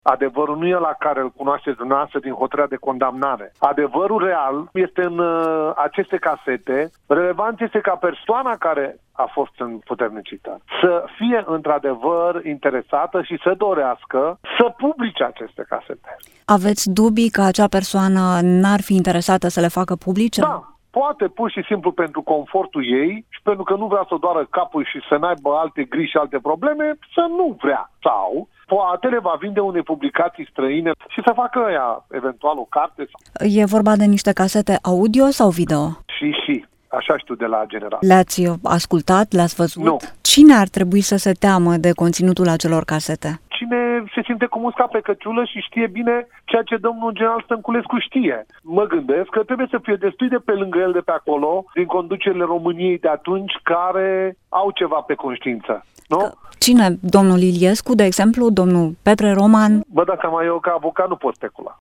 Adevărul nu e la care îl cunoașteți dumneavoastră din hotărârea de condamnare. Adevărul real este în aceste casete. Relevant este ca persoana care a fost împuternicită să fie într-adevăr interesată și să dorească să publice aceste casete. Aveți dubii că acea persoană n-ar fi interesată să le facă publice? Da. Poate pur și simplu pentru confortul ei și pentru că nu vrea să doară capul și să n-aibă alte griji și alte probleme, să nu vrea. Sau poate le va vinde unei publicații străine și să facă ea eventual o carte. E vorba de niște casete audio sau video? Și. Așa știu de la general. Le-ați ascultat? Le-ați văzut? Nu. Cine ar trebui să se teamă de conținutul acelor casete? Cine se simte cu musca pe căciulă și știe bine ceea ce domnul general Stănculescu știe. Mă gândesc că trebuie să fie destui de pe lângă el de pe acolo, din conducerile României de atunci, care au ceva pe conștiință. Nu? Cine? Domnul Iliescu, de exemplu? Domnul Petre Roman? Vă dați seama, eu ca avocat nu pot specula.